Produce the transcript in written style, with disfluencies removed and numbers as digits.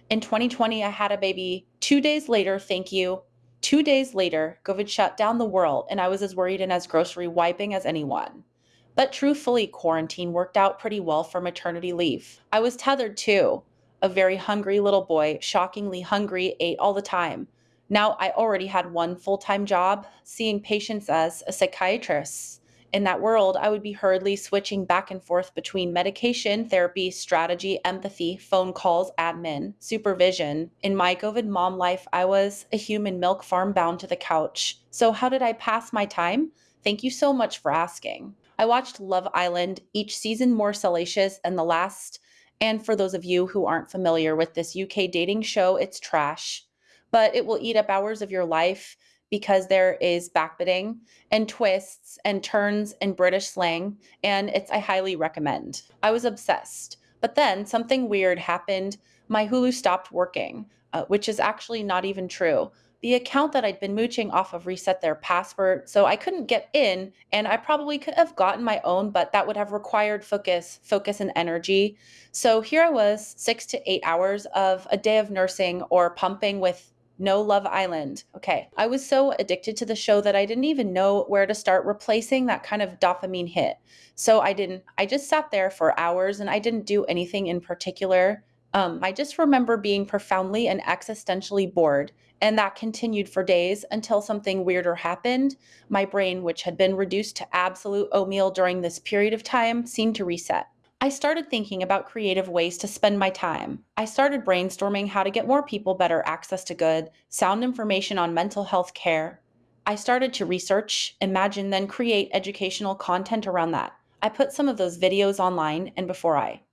In 2020, I had a baby. 2 days later, thank you. 2 days later, COVID shut down the world, and I was as worried and as grocery wiping as anyone. But truthfully, quarantine worked out pretty well for maternity leave. I was tethered too. A very hungry little boy, shockingly hungry, ate all the time. Now I already had one full time job, seeing patients as a psychiatrist. In that world, I would be hurriedly switching back and forth between medication, therapy, strategy, empathy, phone calls, admin, supervision. In my COVID mom life, I was a human milk farm bound to the couch. So, how did I pass my time? Thank you so much for asking. I watched Love Island, each season more salacious than the last. And for those of you who aren't familiar with this UK dating show, it's trash. But it will eat up hours of your life because there is backbiting and twists and turns and British slang, and I highly recommend. I was obsessed. But then something weird happened. My Hulu stopped working, which is actually not even true. The account that I'd been mooching off of reset their password, so I couldn't get in, and I probably could have gotten my own, but that would have required focus and energy. So here I was, 6 to 8 hours of a day of nursing or pumping with no Love Island. Okay. I was so addicted to the show that I didn't even know where to start replacing that kind of dopamine hit. So I didn't, I just sat there for hours and I didn't do anything in particular. I just remember being profoundly and existentially bored. And that continued for days until something weirder happened. My brain, which had been reduced to absolute oatmeal during this period of time, seemed to reset. I started thinking about creative ways to spend my time. I started brainstorming how to get more people better access to good, sound information on mental health care. I started to research, imagine, then create educational content around that. I put some of those videos online, and before I